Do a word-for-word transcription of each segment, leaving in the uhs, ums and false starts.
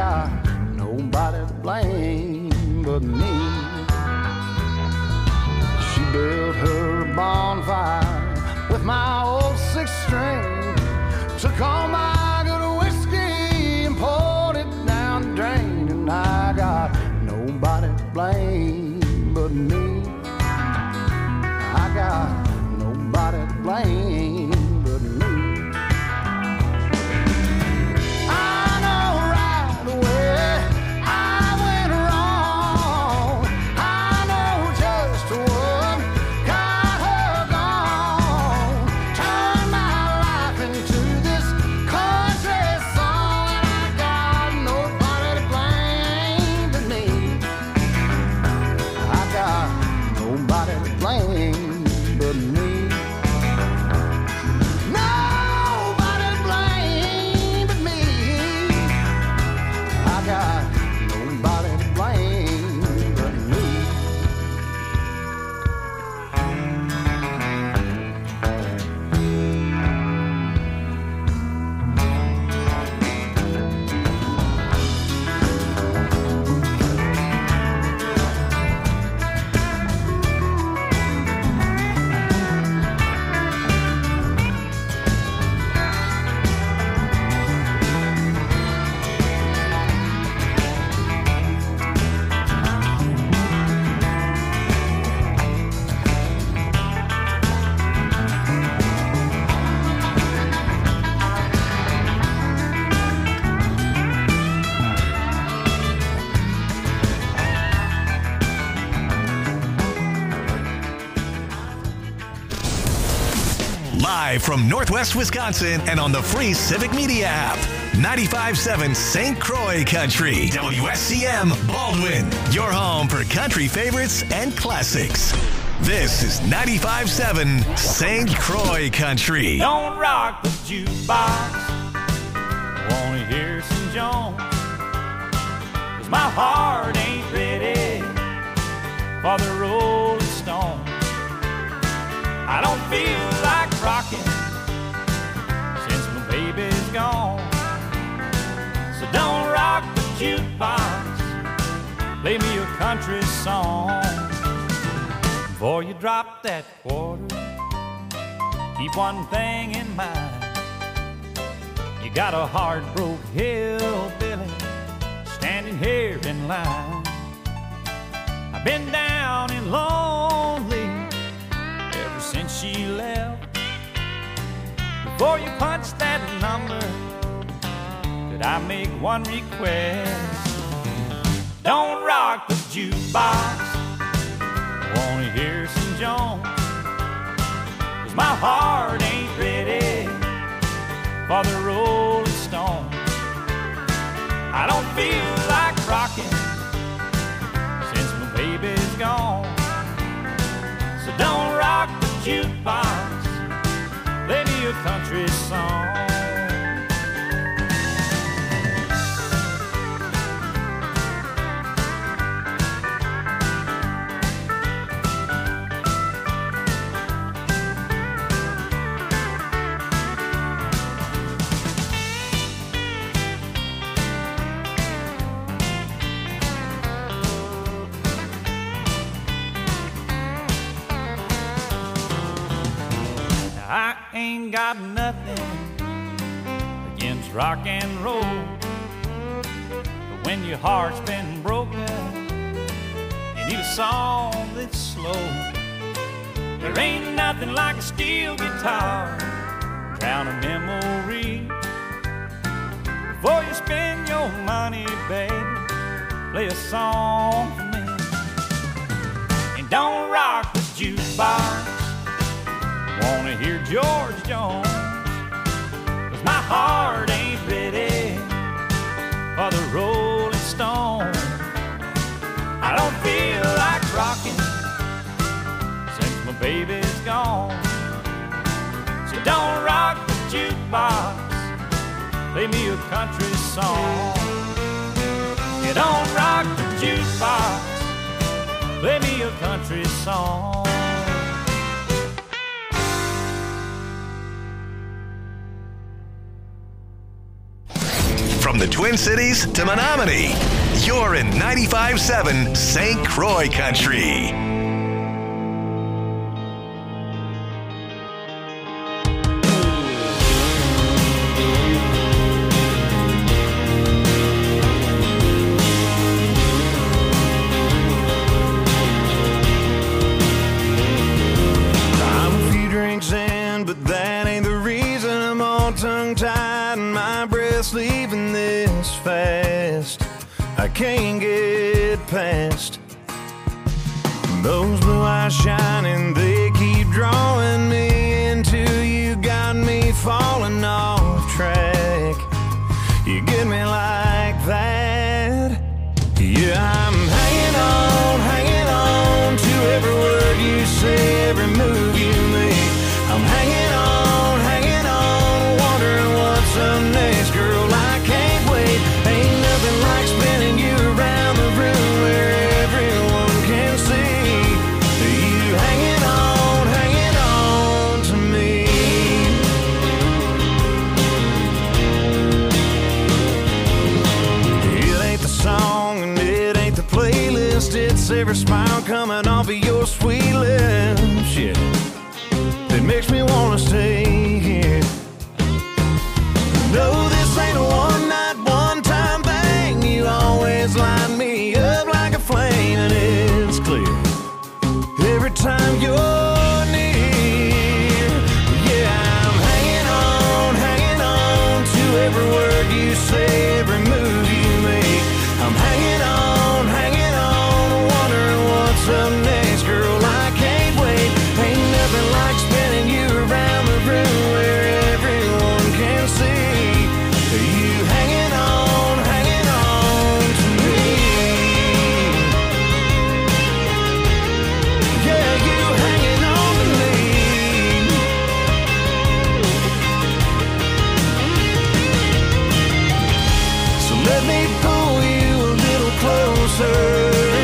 got nobody to blame but me. She built her bonfire with my old six string, took all my good whiskey and poured it down the drain, and I got nobody to blame but me. I got nobody to blame but me. I know right away I went wrong. I know just what got her gone. Turned my life into this country song, and I got nobody to blame but me. I got nobody to blame but me. Nobody to blame but me. I got nobody to blame but me. Live from Northwest Wisconsin and on the free Civic Media app. ninety-five point seven Saint Croix Country. W S C M Baldwin. Your home for country favorites and classics. This is ninety-five point seven Saint Croix Country. Don't rock the jukebox. I wanna hear some Jones. 'Cause my heart ain't ready for the Rolling Stones. I don't feel like rocking since my baby's gone. So don't rock the jukebox. Play me a country song. Before you drop that quarter, keep one thing in mind. You got a heart-broke hillbilly standing here in line. I've been down and lonely ever since she left. Before you punch that number, could I make one request? Don't rock the jukebox. I wanna hear some Jones. 'Cause my heart ain't ready for the Rolling Stones. I don't feel like rocking since my baby's gone. So don't rock the jukebox. Play me a country song. I ain't got nothing against rock and roll, but when your heart's been broken, you need a song that's slow. There ain't nothing like a steel guitar, drown a memory. Before you spend your money, baby, play a song for me. And don't rock the jukebox. Wanna hear George Jones. 'Cause my heart ain't ready for the Rolling Stones. I don't feel like rocking since my baby's gone. So don't rock the jukebox. Play me a country song. You don't rock the jukebox. Play me a country song. From the Twin Cities to Menominee, you're in ninety-five seven Saint Croix Country. Leaving this fast, I can't get past those blue eyes shining. They keep drawing me into you, got me falling off track. You get me like that. Yeah, I'm hanging on, hanging on to every word you say, every move you make. I'm hanging on, hanging on, wondering what's up next, girl. It's every smile coming off of your sweet lips, yeah, that makes me wanna stay here. No, this ain't a one night, one time thing. You always light me up like a flame, and it's clear every time you're near. Yeah, I'm hanging on, hanging on to every word you say, every move you make. I'm hanging on, hanging on, wondering what's up next, girl. I can't wait. Ain't nothing like spinning you around the room where everyone can see you hanging on, hanging on to me. Yeah, you hanging on to me. So let me pull you a little closer.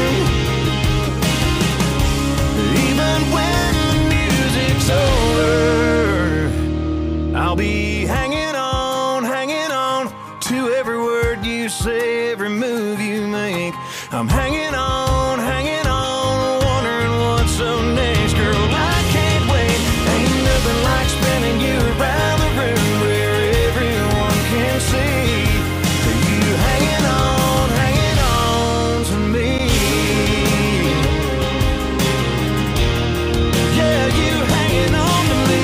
I'll be hanging on, hanging on to every word you say, every move you make. I'm hanging on, hanging on, wondering what's up next, girl. I can't wait. Ain't nothing like spinning you around the room where everyone can see you hanging on, hanging on to me. Yeah, you hanging on to me.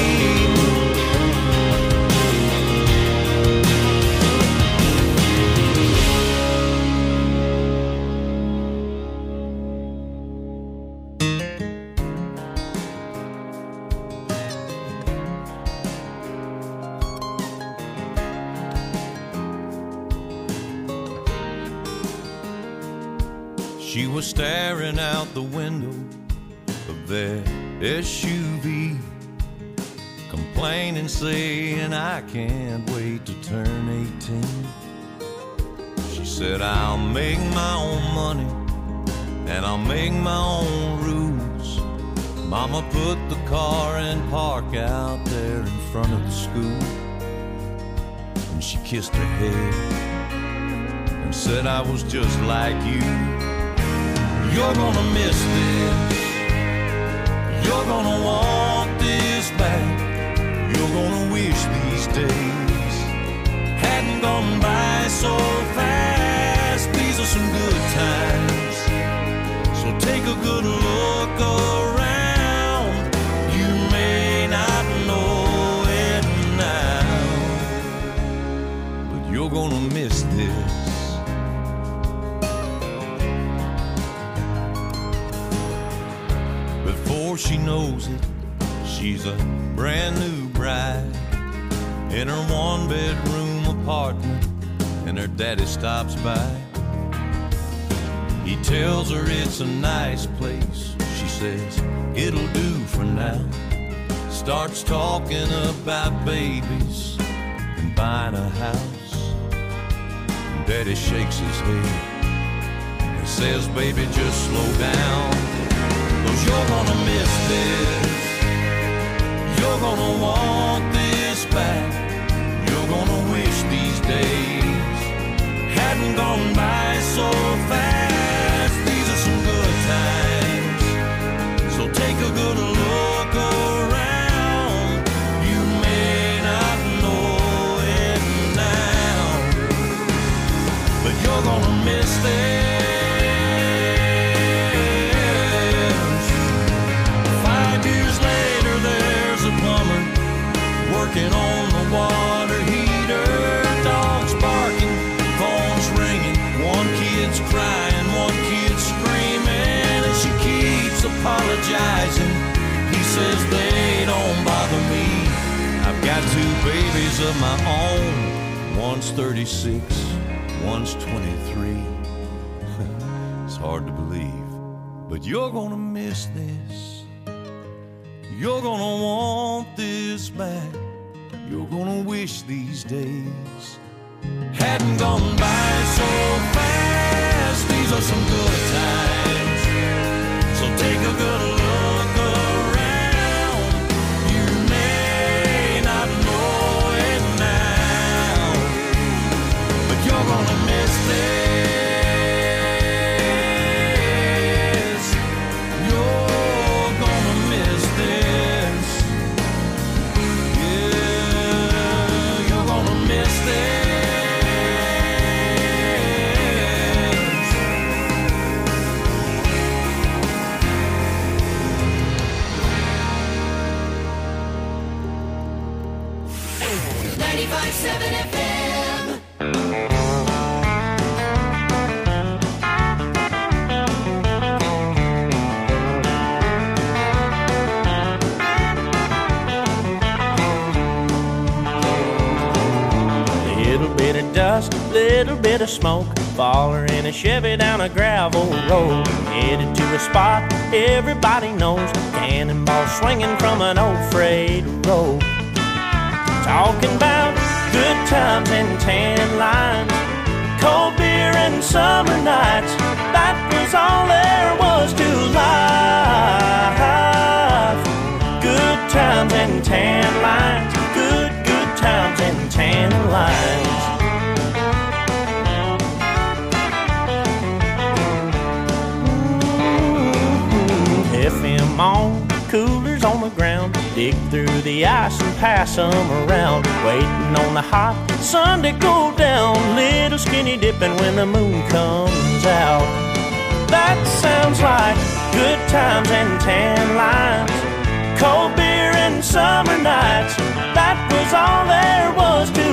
She was staring out the window of their S U V, complaining, saying, I can't wait to turn eighteen. She said, I'll make my own money and I'll make my own rules. Mama put the car in park out there in front of the school, and she kissed her head and said, I was just like you. You're gonna miss this, you're gonna want this back, you're gonna wish these days hadn't gone by so fast. These are some good times, so take a good look around. You may not know it now, but you're gonna miss this. Before she knows it, she's a brand new bride in her one-bedroom apartment, and her daddy stops by. He tells her it's a nice place. She says, it'll do for now. Starts talking about babies and buying a house. And Daddy shakes his head and says, baby, just slow down, 'cause you're gonna miss this. You're gonna want this back. You're gonna wish these days hadn't gone by so fast. These are some good times, so take a good look around. You may not know it now, but you're gonna miss this. Five years later, there's a plumber working on the water heater. Dogs barking, phones ringing, one kid's crying, one kid's screaming, and she keeps apologizing. He says they don't bother me. I've got two babies of my own. One's thirty-six, one's twenty-three. It's hard to believe, but you're gonna miss this. You're gonna want this back. You're gonna wish these days hadn't gone by so fast. These are some good times, so take a good look around. You may not know it now, but you're gonna miss this. You're gonna miss this. Yeah, you're gonna miss this. ninety-five seven F M. Little bit of dust, little bit of smoke, faller in a Chevy down a gravel road, headed to a spot everybody knows, cannonball swinging from an old freight road. Talking about good times and tan lines, cold beer and summer nights. That was all there was to life. Good times and tan lines, good, good times and tan lines. Mm-hmm. F M on, coolers on the ground, dig through the ice and pass them around, waiting on the hot sun to go down, little skinny dipping when the moon comes out. That sounds like good times and tan lines, cold beer and summer nights. That was all there was to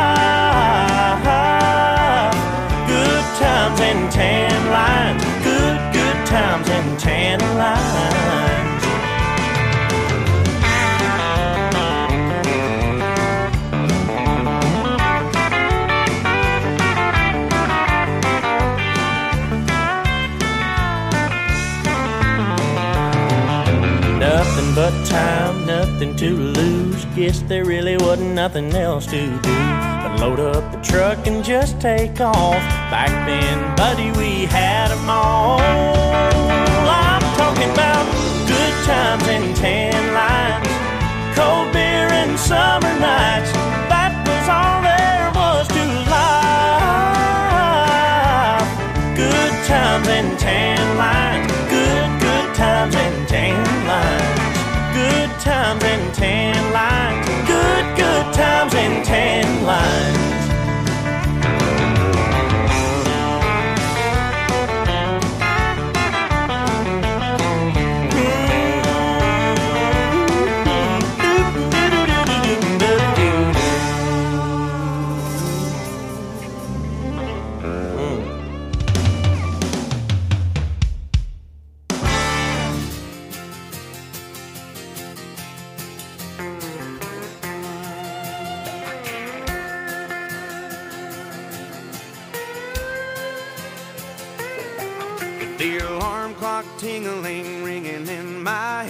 life. Good times and tan lines, good, good times and tan lines. Nothing but time, nothing to lose. Guess there really wasn't nothing else to do but load up the truck and just take off. Back then, buddy, we had them all. I'm talking about good times and tan lines, cold beer and summer nights. That was all there was to life. Good times and tan lines, good, good times and tan lines. Good times and tan lines, good, good times and tan lines. The alarm clock ting-a-ling ringing in my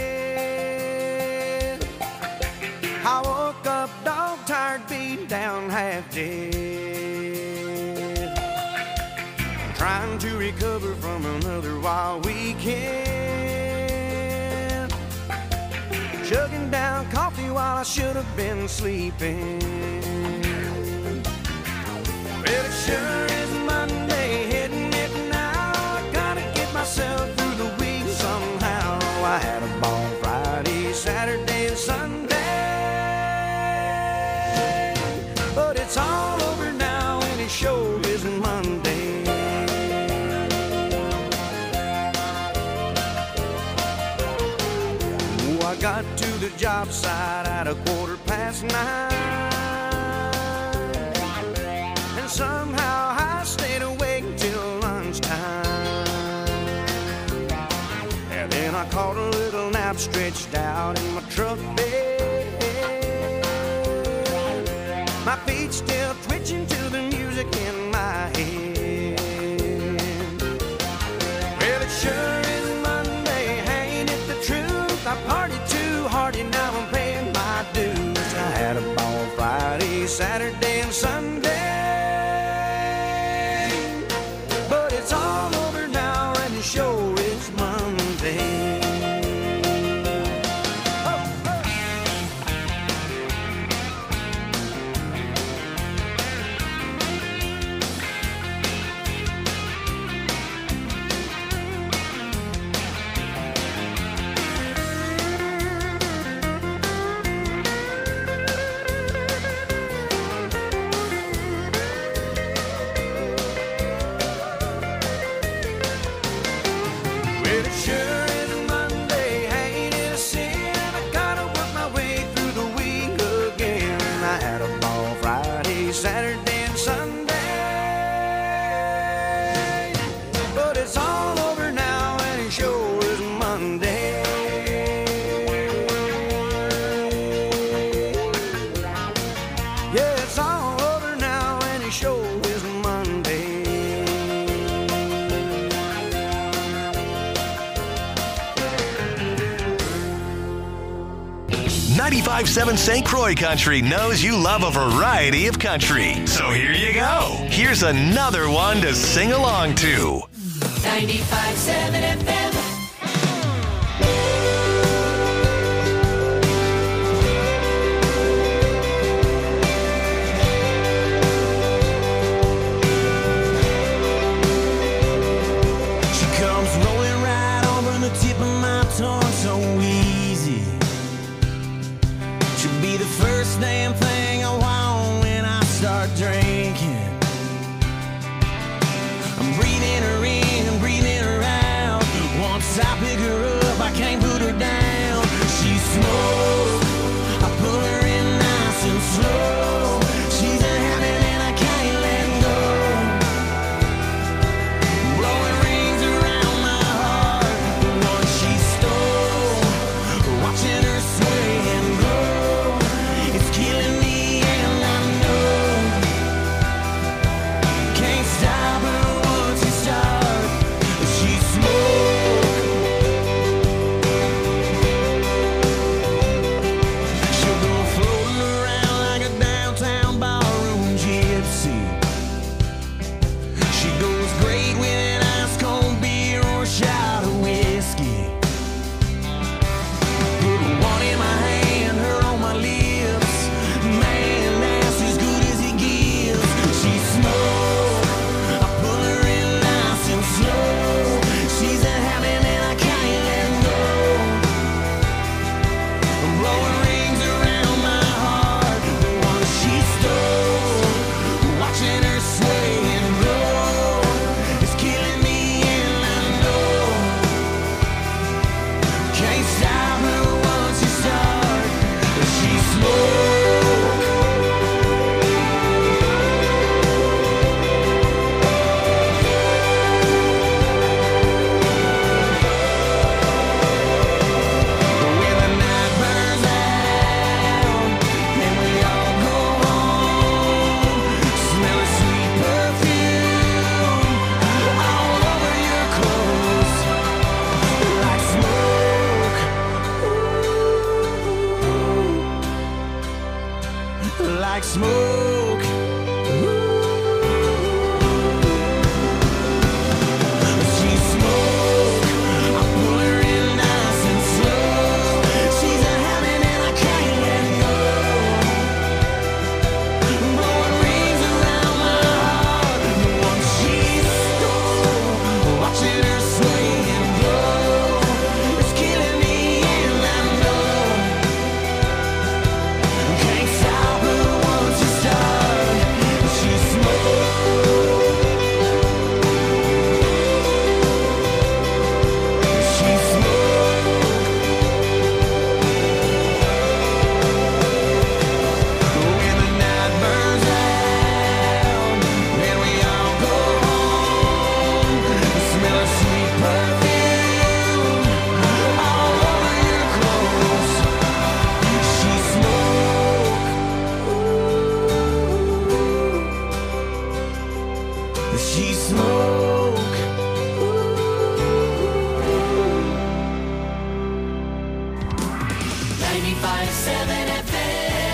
head. I woke up dog-tired, beat down, half dead, trying to recover from another wild weekend, chugging down coffee while I should have been sleeping. Well, it sure is sure is Monday. Oh, I got to the job site at a quarter past nine, and somehow I stayed awake till lunchtime. And then I caught a little nap stretched out in my truck bed, my feet still twitching to the music in my head. Well, it sure is Monday, ain't it the truth? I partied too hard and now I'm paying my dues. I had a ball Friday, Saturday, and Sunday, but it's all over now and it sure is Monday. Saturday and Sunday, but it's all over now and it sure is Monday. Yeah, it's all over now and it sure is Monday. ninety-five point seven Saint Croix Country knows you love a variety of country. So here you go. Here's another one to sing along to. ninety-five point seven F M. She comes rolling right over the tip of my tongue so easy. She'll be the first damn thing I want when I start drinking. I'm breathing her in and breathing her out. that she smoke. ninety-five seven F M.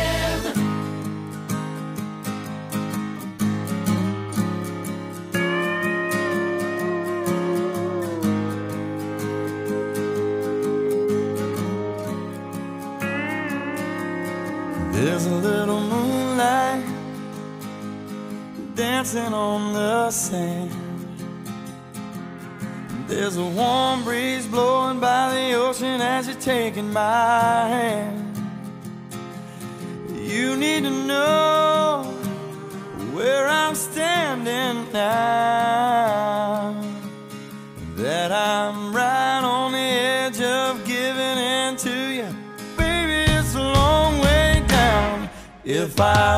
There's a little moonlight dancing on the sand. There's a warm breeze blowing by the ocean as you're taking my hand. You need to know where I'm standing now, that I'm right on the edge of giving in to you. Baby, it's a long way down. If I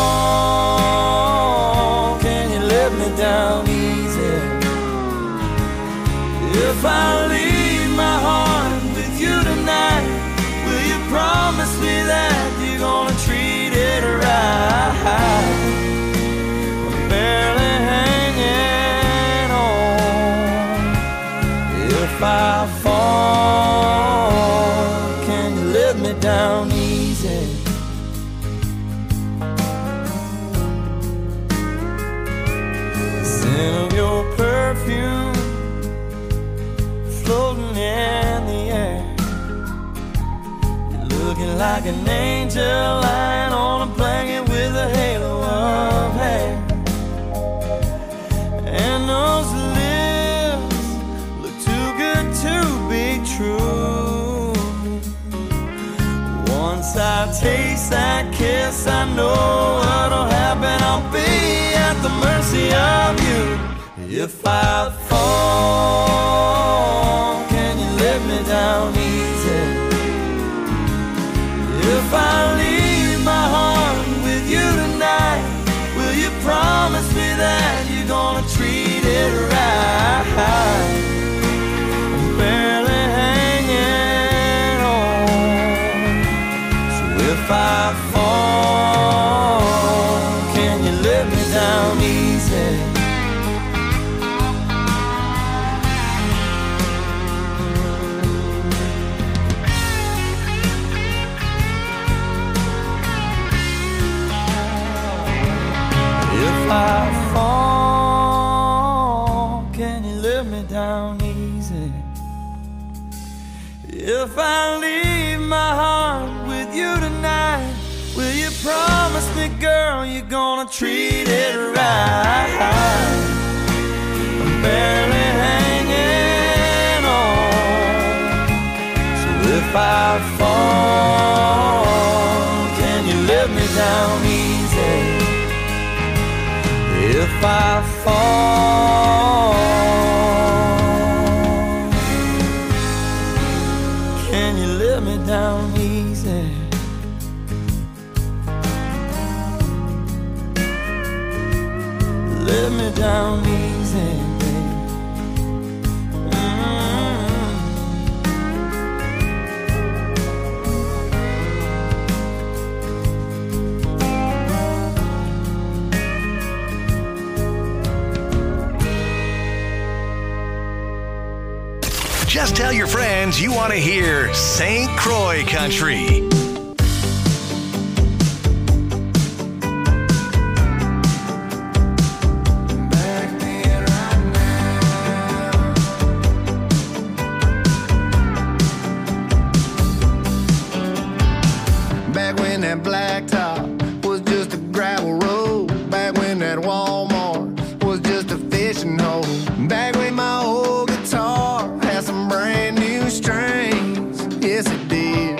fall, can you let me down easy? If I leave my heart with you tonight, will you promise me that you're gonna treat it right? I'm barely hanging on. If I fall, can you let me down easy? The scent of your perfume floating in the air. You're looking like an angel lying on a blanket with a halo of hair. And those lips look too good to be true. Once I taste that kiss, I know what'll happen. I'll be at the mercy of you. If I fall, can you let me down easy? If I leave my heart with you tonight, will you promise me that you're gonna treat it right? I'm barely hanging on. So if I fall, can you let me down easy? If I fall, can you let me down easy? If I leave my heart with you tonight, will you promise me, girl, you're gonna treat it right? I'm barely hanging on. So if I fall, can you let me down easy? If I fall, can you let me down easy? Let me down easy, baby. Just tell your friends you want to hear Saint Croix Country. Back when that blacktop was just a gravel road. Back when that Walmart was just a fishing hole. Back when my old guitar had some brand new strings. Yes, it did.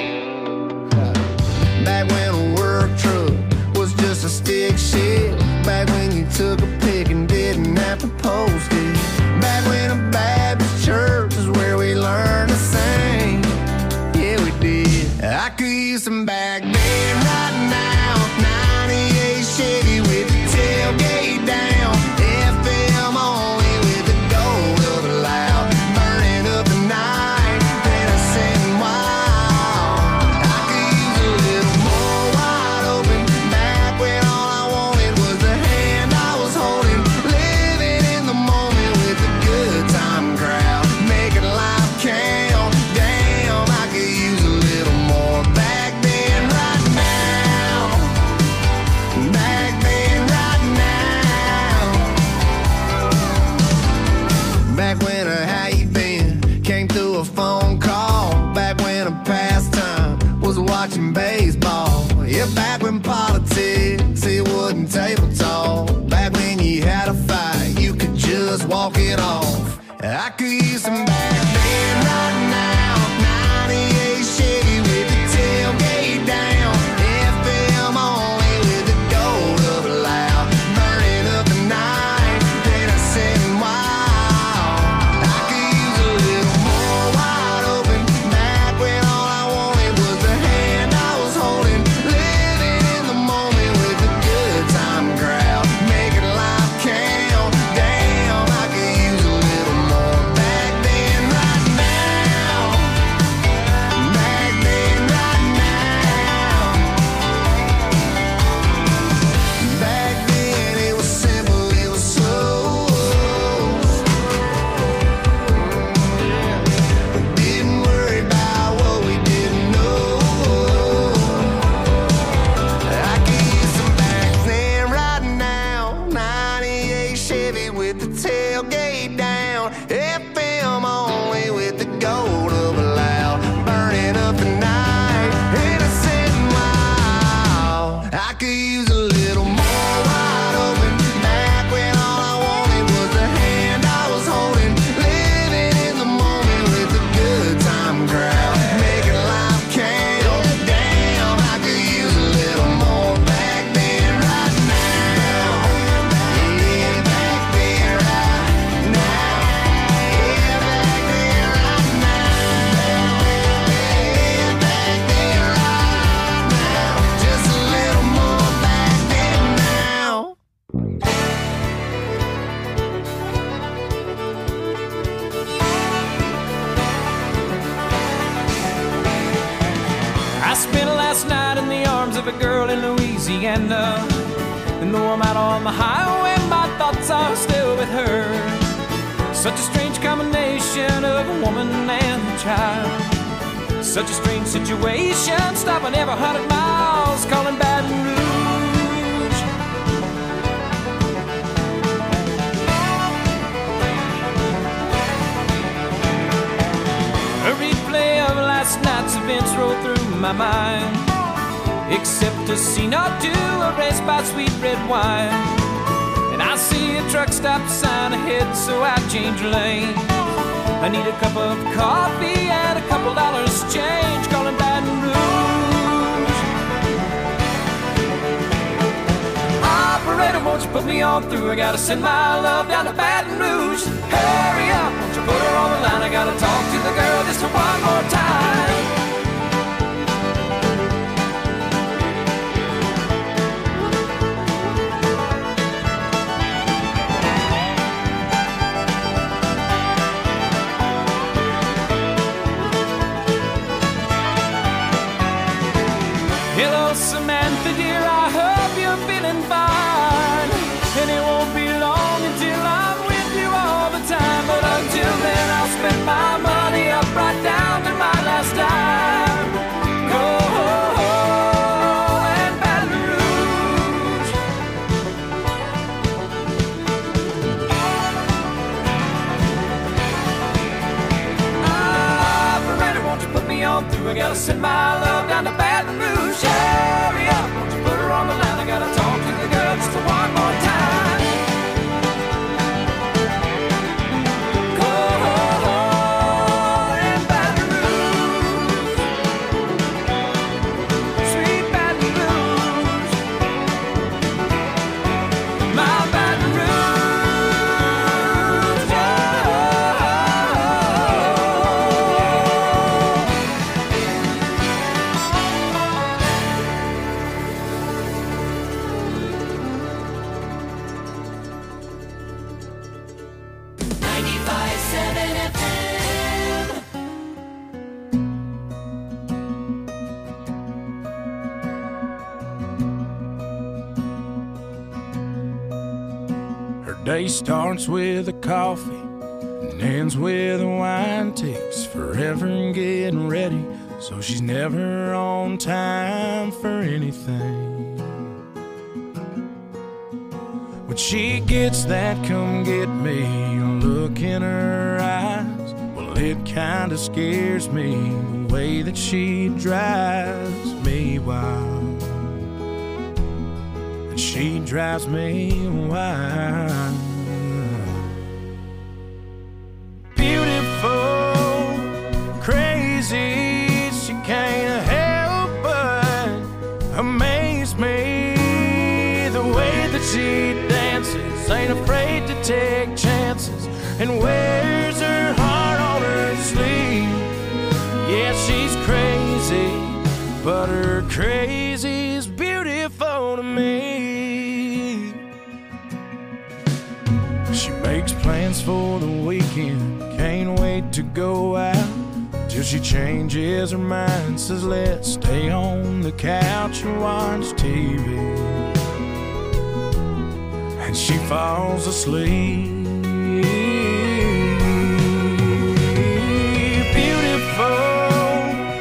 Back when a work truck was just a stick shift. Back when you took a pic and didn't have to post it. Back when a Baptist church is where we learned to sing. Yeah, we did. I could use some back then right now. ninety-eight Chevy with the tailgate down. F M only with the gold of the loud. Burning up the night, then I sitting wild. I could use a little more wide open. Back when all I wanted was the hand I was holding. Living I could use some back then right now. ninety-eight Chevy with the tailgate down. F M only with the gold up loud. Burning up the night, then I said, wow. I could use a little more wide open. Back when all I wanted was the hand I was holding. Living in the moment with the good time crowd. Making life count. Damn, I could use a little more back then right now. Back then right now. Back then it was simple, it was slow. We didn't worry about what we didn't know. I could use some back then right now. ninety-eight Chevy with the tailgate down. F M only with the gold up loud. Burning up the night. And I said, wow. I could use a little more wide open. Back when all I wanted was the hand I was holding. Living in the moment with the good time crowd. Making life count. Damn, I could use a little more back then right now. Yeah, back then right now. Yeah, back then right now. Yeah, back then right now. Just a little more back then now. I spent last night in the arms of a girl in Louisiana. And though I'm out on the highway, my thoughts are still with her. Such a strange combination of a woman and a child. Such a strange situation, stopping every hundred miles, calling Baton Rouge. A replay of last night's events rolled through my mind. Except a scene or two erased by sweet red wine. And I see a truck stop sign ahead, so I change lanes. I need a cup of coffee and a couple dollars change, calling Baton Rouge. Operator, won't you put me on through? I gotta send my love down to Baton Rouge. Hurry up, won't you put her on the line? I gotta talk to the girl just one more time. Hello, Samantha, dear, I hope you're feeling fine. And it won't be long until I'm with you all the time. But until then, I'll spend my money up right down to my last dime. Go and Baton Rouge. Operator, won't you put me on through? I gotta send my love down to Baton Rouge. Hurry up, won't you put her on the line? I gotta talk to the girl just one more time. Go and Baton Rouge. Sweet Baton Rouge. My Baton Rouge. Oh. ninety-five seven F M. Her day starts with a coffee and ends with a wine. Takes forever getting ready, so she's never on time for anything. When she gets that come get me look in her eyes, well, it kinda scares me the way that she drives me wild. And she drives me wild. take chances and wears her heart on her sleeve. Yeah, she's crazy, but her crazy's beautiful to me. She makes plans for the weekend, can't wait to go out, till she changes her mind, says let's stay on the couch and watch T V. And she falls asleep. Beautiful,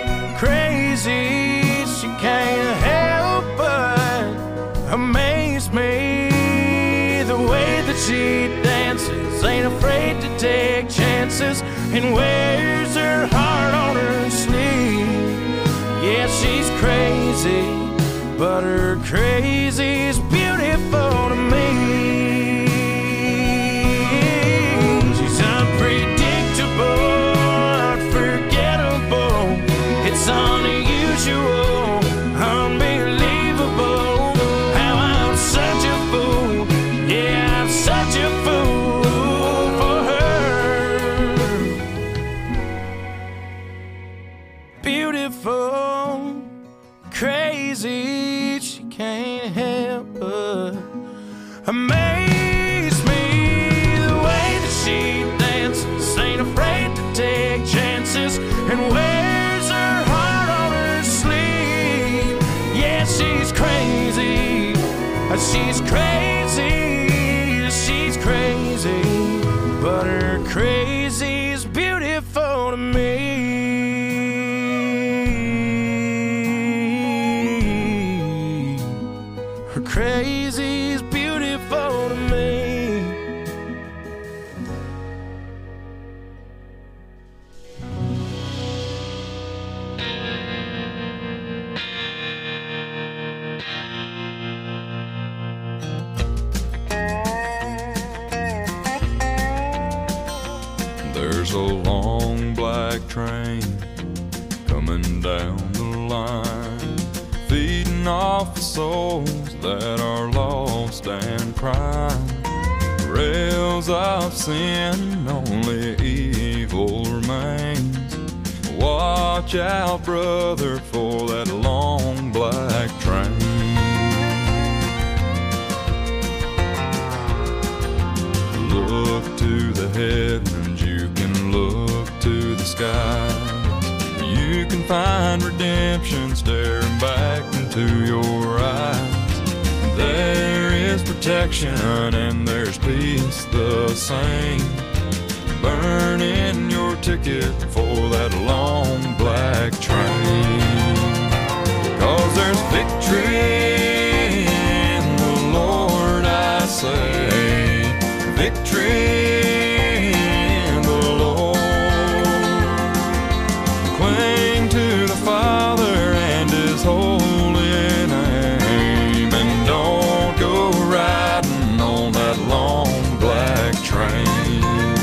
crazy, she can't help but amaze me. The way that she dances, ain't afraid to take chances, and wears her heart on her sleeve. Yeah, she's crazy, but her crazy's beautiful to me. She's unpredictable, unforgettable. It's unusual, unbelievable, how I'm such a fool. Yeah, I'm such a fool for her. Beautiful, crazy, she can't help but amaze me. The way that she dances, ain't afraid to take chances, and wears her heart on her sleeve. Yeah, she's crazy, she's crazy, she's crazy, but her crazy's beautiful to me. Her crazy's beautiful to me. There's a long black train coming down the line, feeding off the souls that are lost and crying. Rails of sin, only evil remains. Watch out, brother, for that long black train. Look to the heavens, you can look to the skies. You can find redemption staring back into your eyes. There is protection and there's peace the same. Burn in your ticket for that long black train. 'Cause there's victory in the Lord, I say. Victory in the Lord. Cling to the Father and His holy name, and don't go riding on that long black train.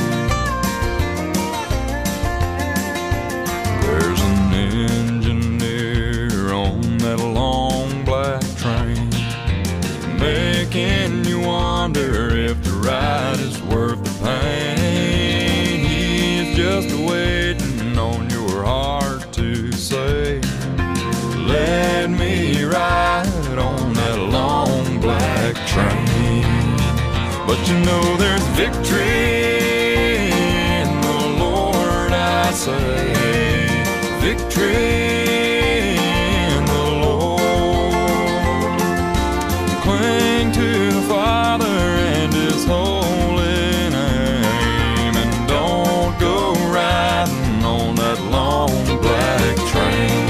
There's an engineer on that long black train, making you wonder if the ride is worth the pain. He's just waiting on your heart to say, let me ride on that long black train. But you know there's victory in the Lord, I say. Victory in the Lord. Cling to the Father and His holy name, and don't go riding on that long black train.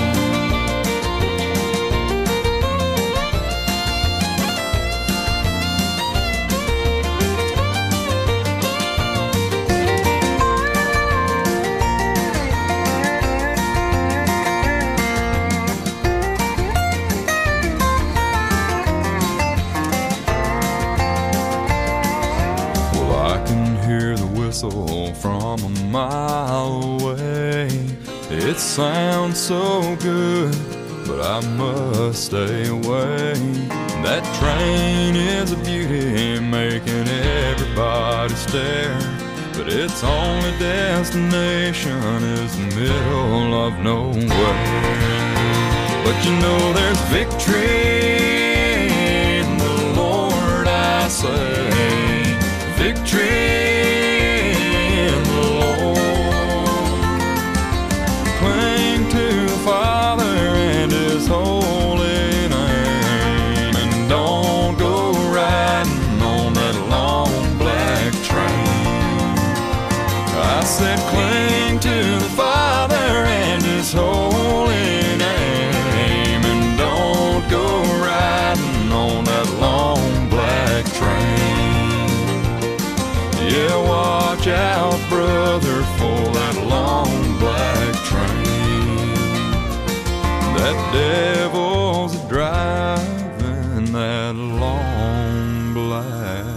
From a mile away, it sounds so good, but I must stay away. That train is a beauty, making every everybody stare, but its only destination is the middle of nowhere. But you know there's victory in the Lord, I say, victory in the Lord. Cling to the Father and His holy name, and don't go riding on that long black train. I said cling to the Father and His holy name, and don't go riding on that long black train. Yeah, watch out, brother, for that long black train. That devil's driving that long black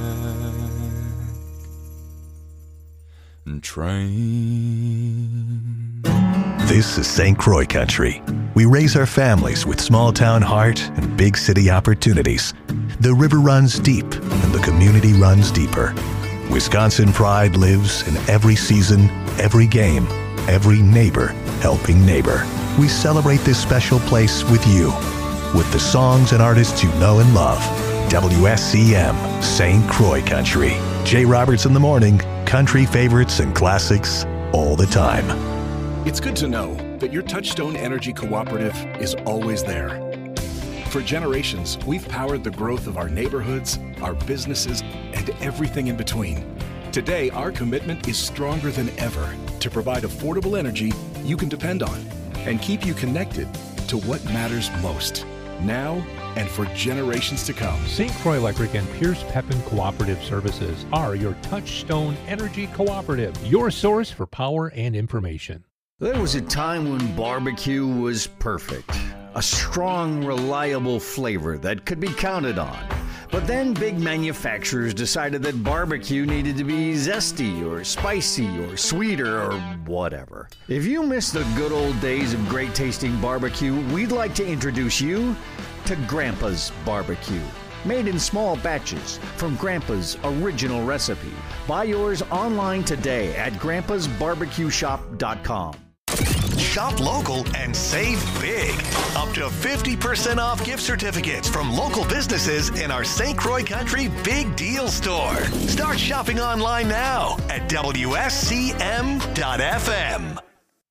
train. This is Saint Croix country. We raise our families with small town heart and big city opportunities. The river runs deep and the community runs deeper. Wisconsin pride lives in every season, every game, every neighbor helping neighbor. We celebrate this special place with you, with the songs and artists you know and love. W S C M, Saint Croix country. Jay Roberts in the morning, country favorites and classics all the time. It's good to know that your Touchstone Energy Cooperative is always there. For generations, we've powered the growth of our neighborhoods, our businesses, and everything in between. Today, our commitment is stronger than ever to provide affordable energy you can depend on and keep you connected to what matters most, now and for generations to come. Saint Croix Electric and Pierce Pepin Cooperative Services are your Touchstone Energy Cooperative, your source for power and information. There was a time when barbecue was perfect. A strong, reliable flavor that could be counted on. But then big manufacturers decided that barbecue needed to be zesty or spicy or sweeter or whatever. If you miss the good old days of great tasting barbecue, we'd like to introduce you to Grandpa's Barbecue. Made in small batches from Grandpa's original recipe. Buy yours online today at grandpas barbecue shop dot com. Shop local and save big. Up to fifty percent off gift certificates from local businesses in our Saint Croix Country Big Deal Store. Start shopping online now at W S C M dot F M.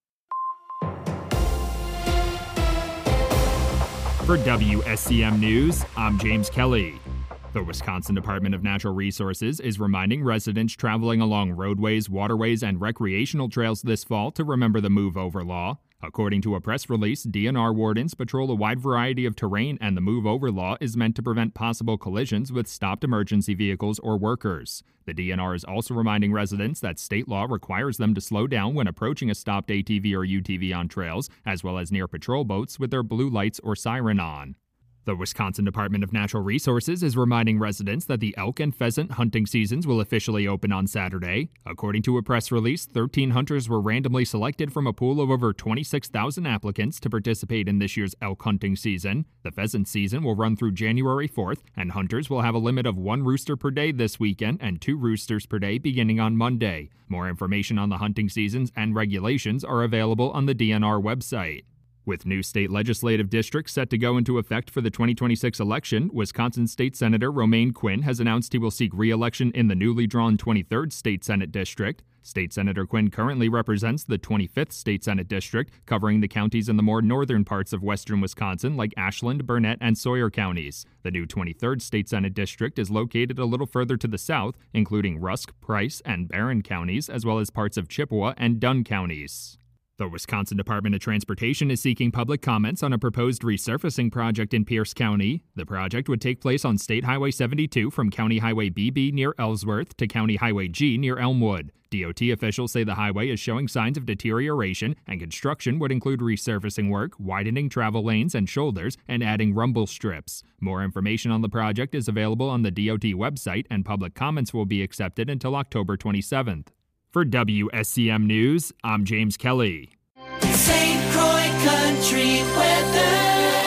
For W S C M News, I'm James Kelly. The Wisconsin Department of Natural Resources is reminding residents traveling along roadways, waterways, and recreational trails this fall to remember the Move Over law. According to a press release, D N R wardens patrol a wide variety of terrain, and the Move Over law is meant to prevent possible collisions with stopped emergency vehicles or workers. The D N R is also reminding residents that state law requires them to slow down when approaching a stopped A T V or U T V on trails, as well as near patrol boats with their blue lights or siren on. The Wisconsin Department of Natural Resources is reminding residents that the elk and pheasant hunting seasons will officially open on Saturday. According to a press release, thirteen hunters were randomly selected from a pool of over twenty-six thousand applicants to participate in this year's elk hunting season. The pheasant season will run through January fourth, and hunters will have a limit of one rooster per day this weekend and two roosters per day beginning on Monday. More information on the hunting seasons and regulations are available on the D N R website. With new state legislative districts set to go into effect for the twenty twenty-six election, Wisconsin State Senator Romaine Quinn has announced he will seek re-election in the newly drawn twenty-third State Senate District. State Senator Quinn currently represents the twenty-fifth State Senate District, covering the counties in the more northern parts of western Wisconsin like Ashland, Burnett, and Sawyer counties. The new twenty-third State Senate District is located a little further to the south, including Rusk, Price, and Barron counties, as well as parts of Chippewa and Dunn counties. The Wisconsin Department of Transportation is seeking public comments on a proposed resurfacing project in Pierce County. The project would take place on State Highway seventy-two from County Highway B B near Ellsworth to County Highway G near Elmwood. D O T officials say the highway is showing signs of deterioration, and construction would include resurfacing work, widening travel lanes and shoulders, and adding rumble strips. More information on the project is available on the D O T website, and public comments will be accepted until October twenty-seventh. For W S C M News, I'm James Kelly. Saint Croix Country weather.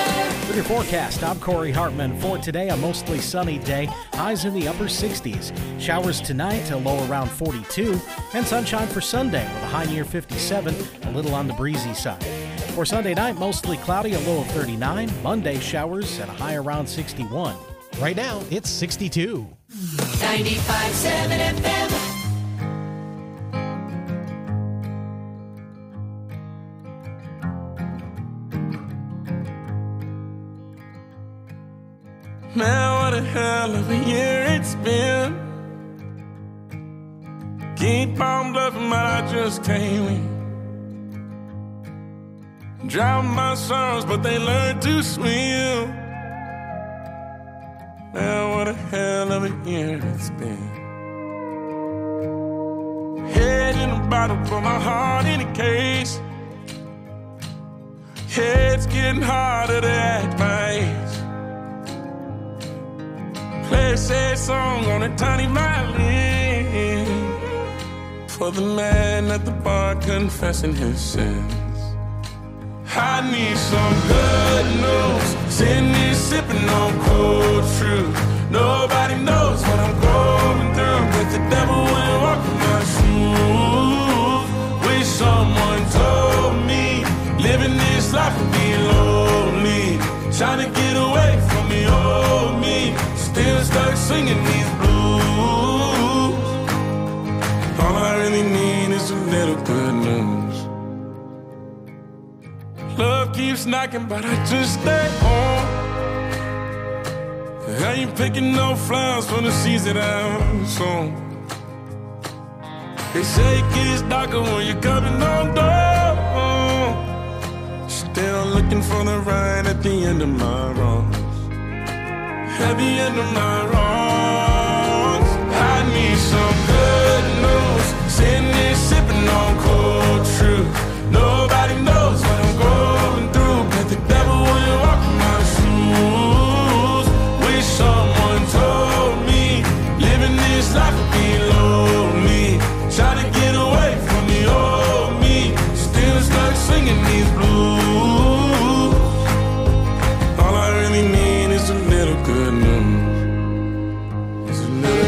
With your forecast, I'm Corey Hartman. For today, a mostly sunny day. Highs in the upper sixties. Showers tonight, a low around forty-two. And sunshine for Sunday with a high near fifty-seven, a little on the breezy side. For Sunday night, mostly cloudy, a low of thirty-nine. Monday, showers at a high around sixty-one. Right now, it's sixty-two. ninety-five point seven F M. Man, what a hell of a year it's been. Keep on bluffing, but I just can't win. Drown my sorrows, but they learn to swim. Man, what a hell of a year it's been. Head in a bottle, put my heart in a case. Head's getting harder to act my age. Play a sad song on a tiny violin for the man at the bar confessing his sins. I need some good news. Sitting here sipping on cold truth. Nobody knows what I'm going through, but the devil went walking my shoes. Wish someone told me living this life would be lonely. Trying to get away from the old me. Still stuck singing these blues. All I really need is a little good news. Love keeps knocking, but I just stay home. I ain't picking no flowers for the seeds that I'm sown. They say it gets darker when you're coming on door. Still looking for the right at the end of my road. At the end of my wrongs, I need some good news. Sitting here sipping on cold truth. Nobody knows what I'm going through, but the devil will walk in my shoes. Wish someone told me living this life would be lonely. Try to get away from the old me. Still stuck singing these blues. All I really need is a little good news. It's a little good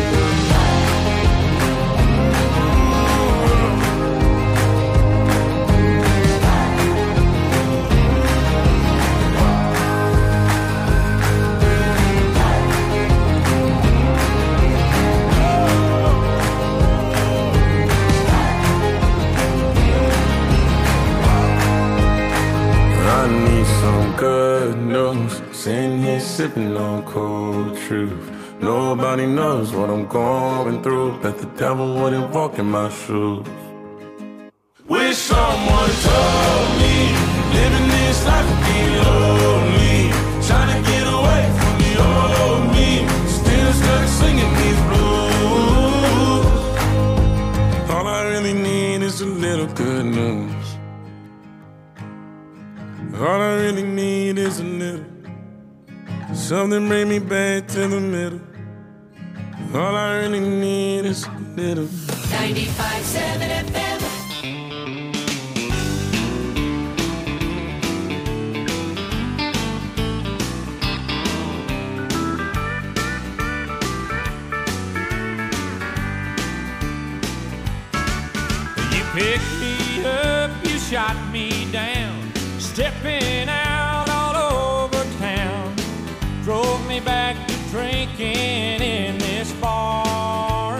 I need some good news. Sitting here sipping on cold truth. Nobody knows what I'm going through, but the devil wouldn't walk in my shoes. Wish someone told me living this life would be lonely. Trying to get away from the old me. Still stuck singing these blues. All I really need is a little good news. All I really need is a little. Something bring me back to the middle. All I really need is a little. ninety-five point seven F M. You picked me up, you shot me down, stepping out all over town. Drove me back to drinking in this bar.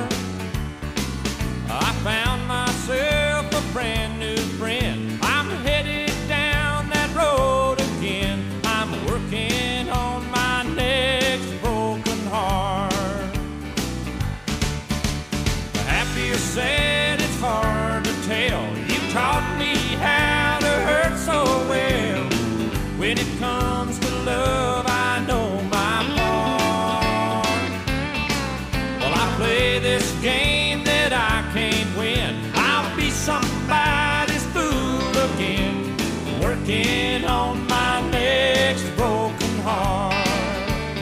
I found myself a brand new friend. I'm headed down that road again. I'm working on my next broken heart. Happy or sad, it's hard to tell. You taught me how to hurt so well. When it comes to love, I know my part. Well, I play this game that I can't win. I'll be somebody's fool again, working on my next broken heart.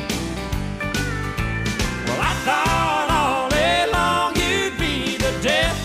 Well, I thought all day long you'd be the death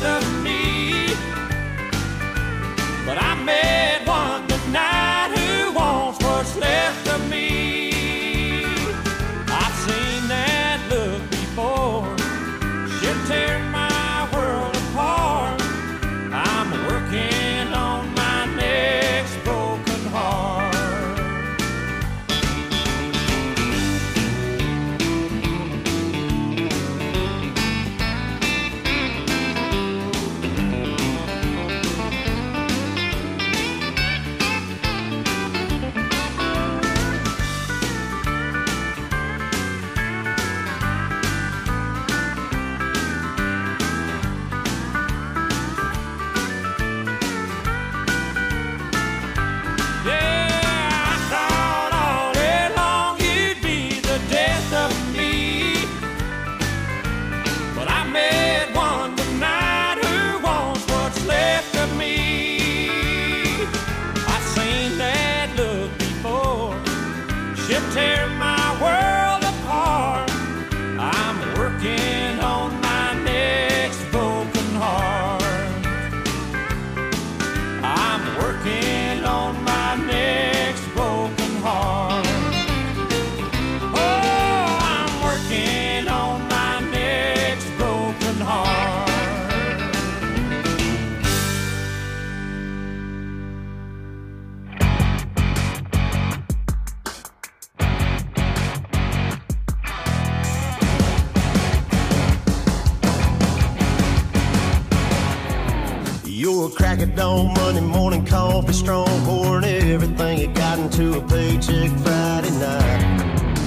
were crack at dawn, Monday morning coffee strong, pouring everything you got into a paycheck Friday night.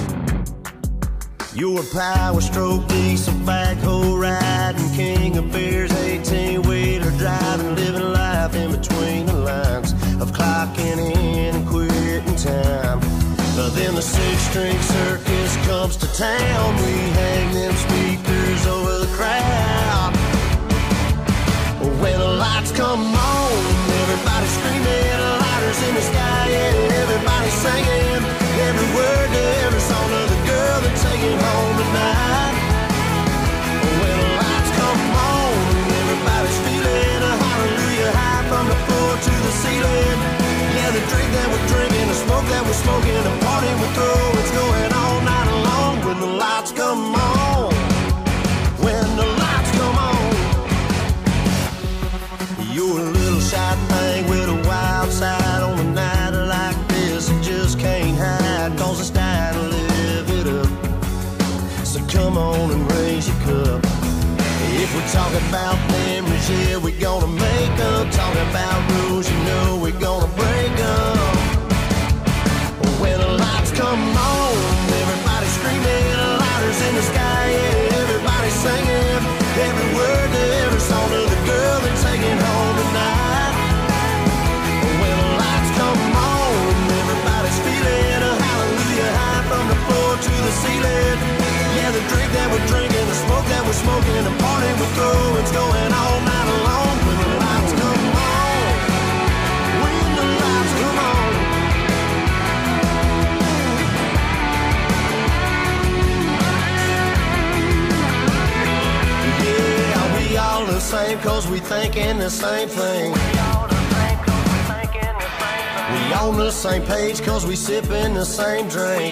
You were power stroke, diesel backhoe riding, king of beers, eighteen-wheeler driving, living life in between the lines of clocking in and quitting time. But then the six-string circus comes to town, we hang them speakers over the crowd. When the lights come on, everybody screaming, lighters in the sky, yeah, everybody singing every word to every song of the girl they're taking home tonight. When the lights come on, everybody's feeling a hallelujah high from the floor to the ceiling. Yeah, the drink that we're drinking, the smoke that we're smoking, the party we're throwing, it's going all night long. When the lights come on, when the lights come on. You're a little shy thing with a wild side on a night like this. You just can't hide, cause it's time to live it up. So come on and raise your cup. If we're talking about memories, yeah, we're gonna make them. Talking about rules, you know we're gonna break them. When the lights come on, everybody's screaming, lighters in the sky, yeah, everybody's singing every word to every song of the girl they're taking home tonight. When the lights come on, everybody's feeling a hallelujah high from the floor to the ceiling. Yeah, the drink that we're drinking, the smoke that we're smoking, the party we're throwing, it's going all night long. When the lights come on, when the lights come on. Yeah, we all the same cause we thinking the same thing. We on the same page cause we sipping the same drink.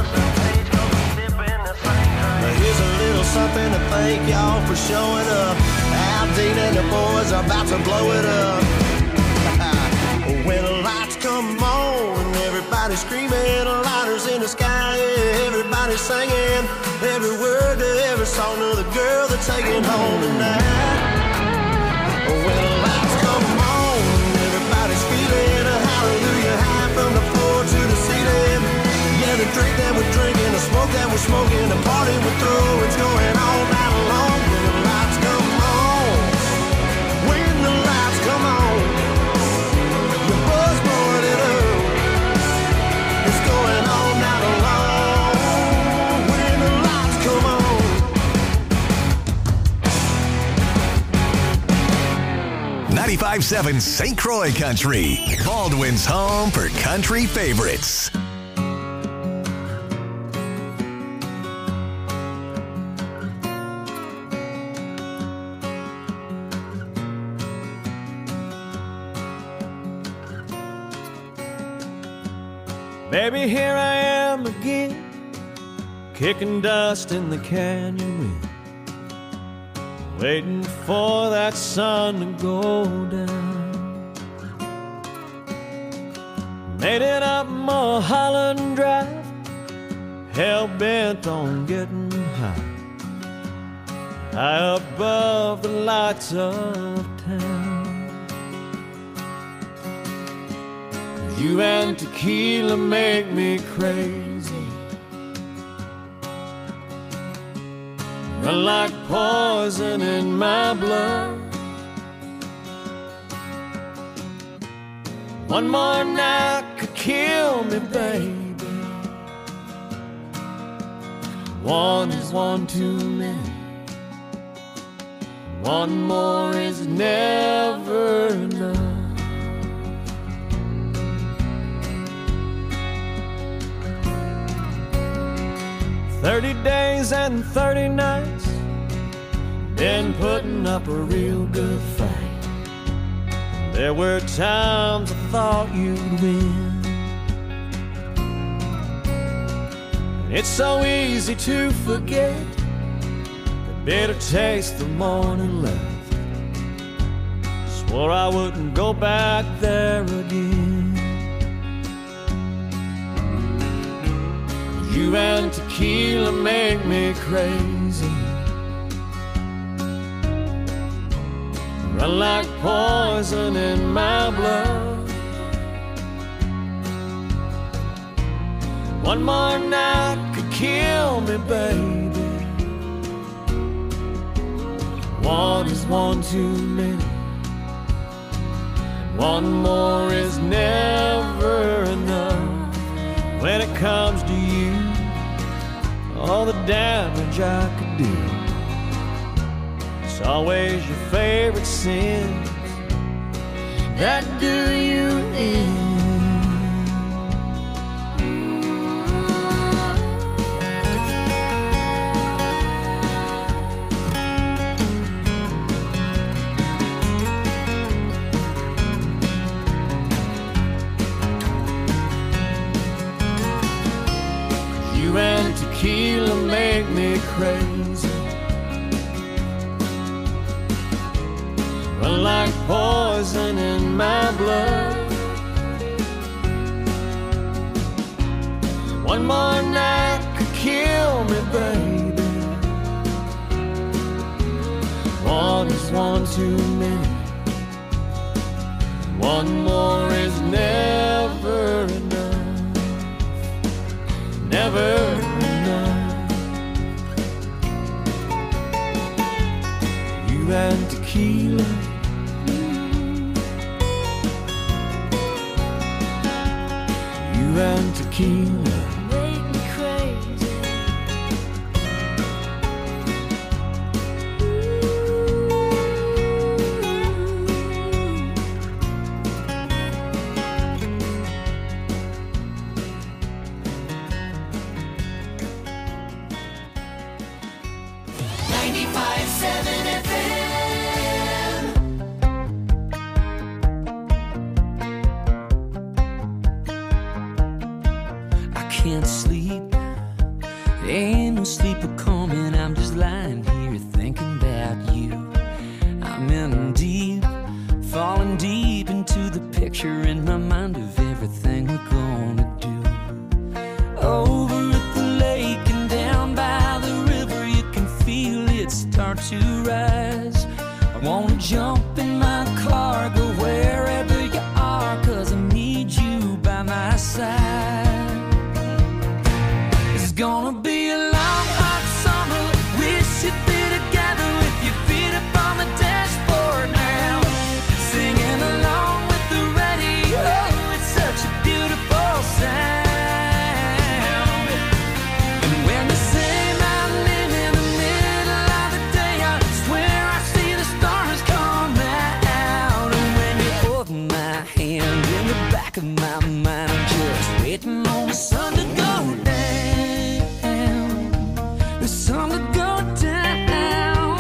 Here's a little something to thank y'all for showing up. Al Dean and the boys are about to blow it up. When the lights come on, everybody's screaming, lighters in the sky, yeah, everybody's singing every word to every song of the girl they're taking home tonight. When the lights come on, everybody's feeling a hallelujah high from the floor to the ceiling. Yeah, the drink that we're drinking, the smoke that we're smoking, the party we're through, it's going all night long. When the lights come on, when the lights come on, your buzz blowing it up, it's going all night long. When the lights come on. ninety-five point seven Saint Croix Country, Baldwin's home for country favorites. Baby, here I am again, kicking dust in the canyon wind, waiting for that sun to go down. Made it up Mulholland Drive, hell-bent on getting high, high above the lights of town. You and tequila make me crazy, run like poison in my blood. One more night could kill me, baby. One is one too many, one more is never enough. Thirty days and thirty nights, been putting up a real good fight. There were times I thought you'd win. It's so easy to forget the bitter taste the morning left. Swore I wouldn't go back there again. You and tequila make me crazy, run like poison in my blood. One more night could kill me, baby. One is one too many. One more is never enough. When it comes to you, all the damage I could do, it's always your favorite sins that do you in. You and tequila make me crazy. Run like poison in my blood. One more night could kill me, baby. One is one too many. One more is never enough. Never enough. You and tequila, you and tequila make me crazy. ninety-five seven F M. I can't sleep, ain't no sleep coming. I'm just lying here thinking about you. I'm in deep, falling deep into the picture in my mind of everything we're gonna do. Over at the lake and down by the river, you can feel it start to rise. I wanna jump in my car, go wherever you are, 'cause I need you by my side. It's gonna be a long, hot summer. Wish you'd be together with your feet up on the dashboard now, singing along with the radio. It's such a beautiful sound. And when they say my name in the middle of the day, I swear I see the stars come out. And when you hold my hand in the back of my mind, I'm just waiting on the sun to go down. The sun to go down.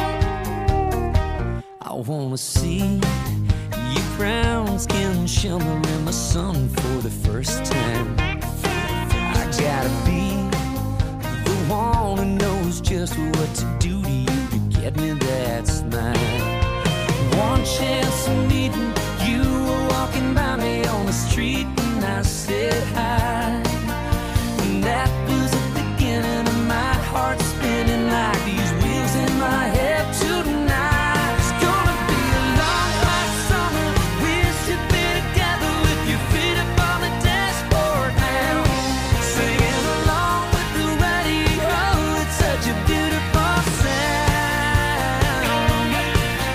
I wanna see your brown skin shimmer in the sun for the first time. I gotta be the one who knows just what to do to you to get me that smile. One chance of meeting you, were walking by me on the street and I said hi. And that was the beginning of my heart spinning like these wheels in my head tonight. It's gonna be a long, hot summer. Wish you'd be together with your feet up on the dashboard now, singing along with the radio. It's such a beautiful sound.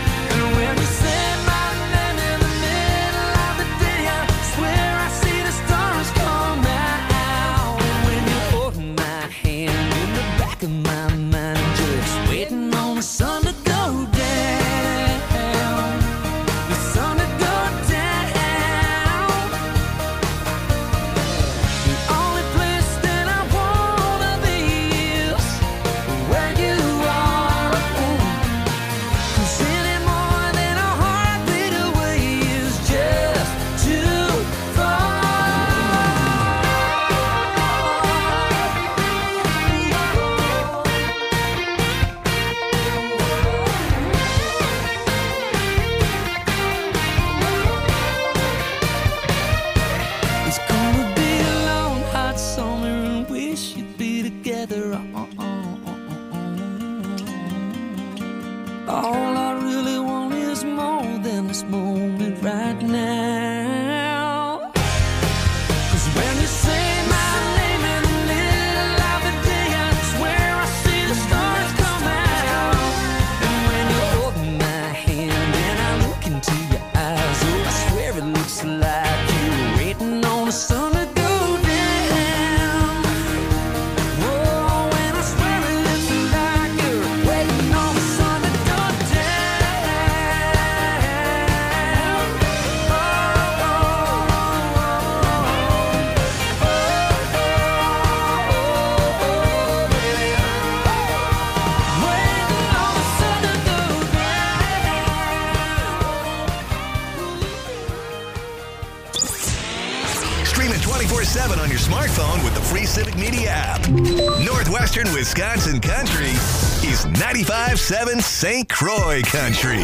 twenty-four seven on your smartphone with the free Civic Media app. Northwestern Wisconsin Country is ninety-five point seven Saint Croix Country.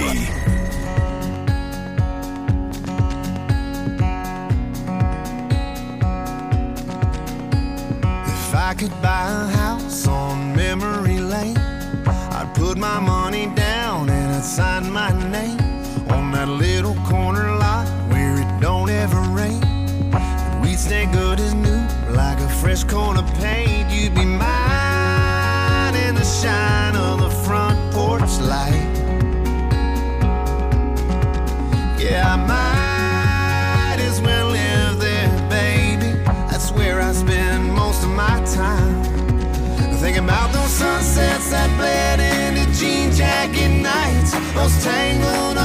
If I could buy a house on memory lane, I'd put my money down and I'd sign my name on that little corner lot where it don't ever rain. And we'd stay good as new, like a fresh coat of paint. You'd be mine in the shine of the front porch light. Yeah, I might as well live there, baby. That's where I spend most of my time. Thinking about those sunsets that bled into jean jacket nights, those tangled